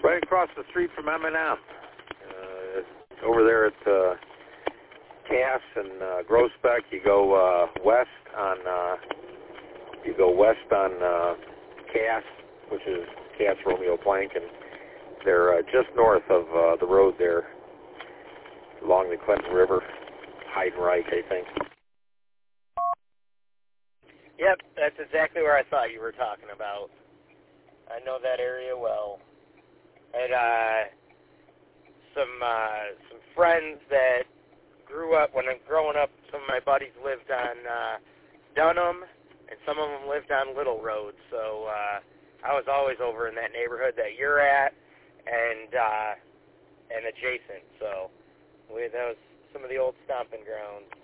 Right across the street from M&M. Over there at Cass and Groesbeck, you go west on Cass, which is Cass Romeo Plank, and they're just north of the road there, along the Clinton River, Heidenreich, I think. Yep, that's exactly where I thought you were talking about. I know that area well. I had some friends that grew up, when I'm growing up, some of my buddies lived on Dunham, and some of them lived on Little Road, so I was always over in that neighborhood that you're at, and adjacent, so that was some of the old stomping grounds.